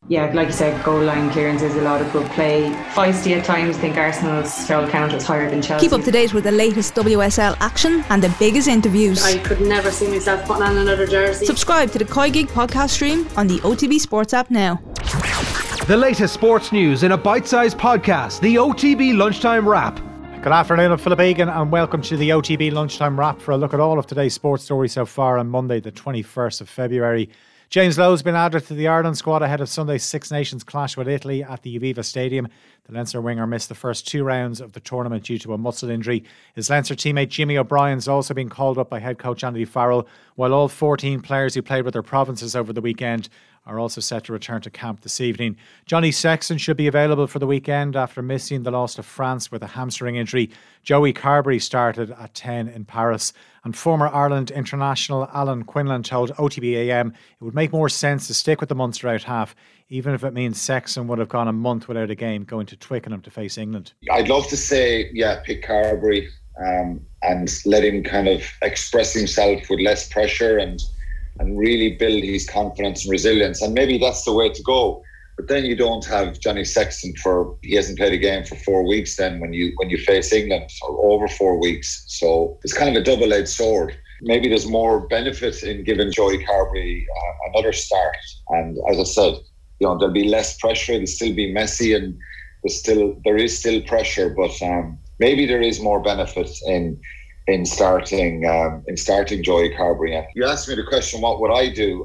yeah, like you said, goal line clearances, a lot of good play. Feisty at times. I think Arsenal's foul count is higher than Chelsea. Keep up to date with the latest WSL action and the biggest interviews. I could never see myself putting on another jersey. Subscribe to the Koi Gig podcast stream on the OTB Sports app now. The latest sports news in a bite-sized podcast, the OTB Lunchtime Wrap. Good afternoon, I'm Philip Egan and welcome to the OTB Lunchtime Wrap for a look at all of today's sports stories so far on Monday the 21st of February. James Lowe's been added to the Ireland squad ahead of Sunday's Six Nations clash with Italy at the Aviva Stadium. The Leinster winger missed the first 2 rounds of the tournament due to a muscle injury. His Leinster teammate Jimmy O'Brien's also been called up by head coach Andy Farrell, while all 14 players who played with their provinces over the weekend are also set to return to camp this evening. Johnny Sexton should be available for the weekend after missing the loss to France with a hamstring injury. Joey Carbery started at 10 in Paris. And former Ireland international Alan Quinlan told OTB AM it would make more sense to stick with the Munster out half, even if it means Sexton would have gone a month without a game going to Twickenham to face England. I'd love to say, pick Carbery and let him kind of express himself with less pressure and really build his confidence and resilience. And maybe that's the way to go. But then you don't have Johnny Sexton he hasn't played a game for 4 weeks then when you face England, or over 4 weeks. So it's kind of a double-edged sword. Maybe there's more benefit in giving Joey Carbery another start. And as I said, there'll be less pressure. There'll still be messy and there is still pressure, but maybe there is more benefit in starting Joey Carbery. And you asked me the question, what would I do?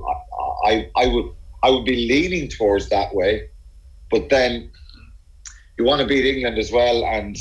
I would be leaning towards that way, but then you want to beat England as well. And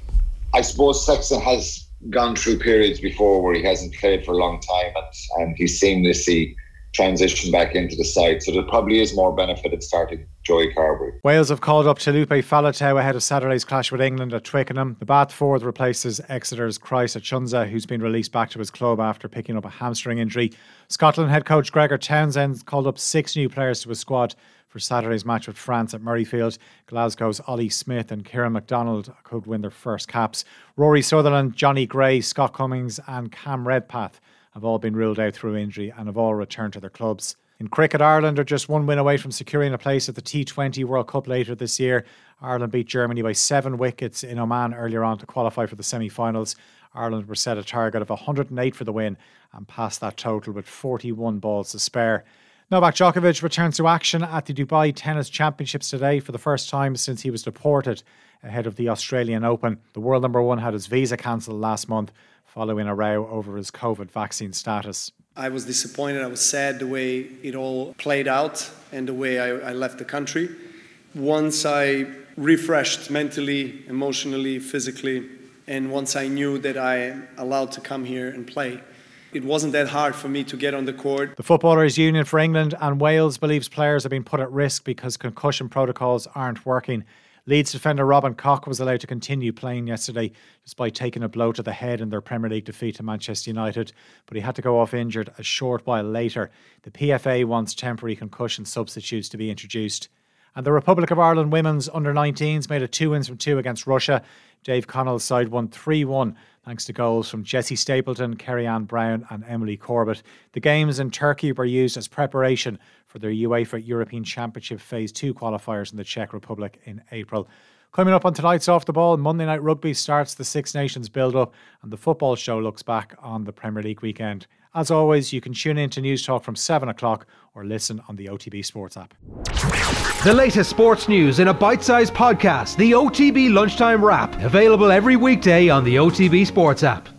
I suppose Sexton has gone through periods before where he hasn't played for a long time and he's seamlessly transitioned back into the side. So there probably is more benefit in starting Joey Carbery. Wales have called up Talupe Faletau ahead of Saturday's clash with England at Twickenham. The Bath forward replaces Exeter's Chrysa Chunza, who's been released back to his club after picking up a hamstring injury. Scotland head coach Gregor Townsend called up 6 new players to his squad for Saturday's match with France at Murrayfield. Glasgow's Ollie Smith and Kieran MacDonald could win their first caps. Rory Sutherland, Johnny Gray, Scott Cummings and Cam Redpath have all been ruled out through injury and have all returned to their clubs. In cricket, Ireland are just 1 win away from securing a place at the T20 World Cup later this year. Ireland beat Germany by 7 wickets in Oman earlier on to qualify for the semi-finals. Ireland were set a target of 108 for the win and passed that total with 41 balls to spare. Novak Djokovic returns to action at the Dubai Tennis Championships today for the first time since he was deported ahead of the Australian Open. The world number 1 had his visa cancelled last month following a row over his COVID vaccine status. I was disappointed. I was sad the way it all played out and the way I left the country. Once I refreshed mentally, emotionally, physically, and once I knew that I am allowed to come here and play, it wasn't that hard for me to get on the court. The Footballers' Union for England and Wales believes players have been put at risk because concussion protocols aren't working. Leeds defender Robin Koch was allowed to continue playing yesterday despite taking a blow to the head in their Premier League defeat to Manchester United, but he had to go off injured a short while later. The PFA wants temporary concussion substitutes to be introduced. And the Republic of Ireland women's under-19s made it 2 wins from 2 against Russia. Dave Connell's side won 3-1 thanks to goals from Jessie Stapleton, Kerry-Ann Brown and Emily Corbett. The games in Turkey were used as preparation for their UEFA European Championship Phase 2 qualifiers in the Czech Republic in April. Coming up on tonight's Off the Ball, Monday Night Rugby starts the Six Nations build-up and the football show looks back on the Premier League weekend. As always, you can tune in to News Talk from 7 o'clock or listen on the OTB Sports app. The latest sports news in a bite-sized podcast, the OTB Lunchtime Wrap, available every weekday on the OTB Sports app.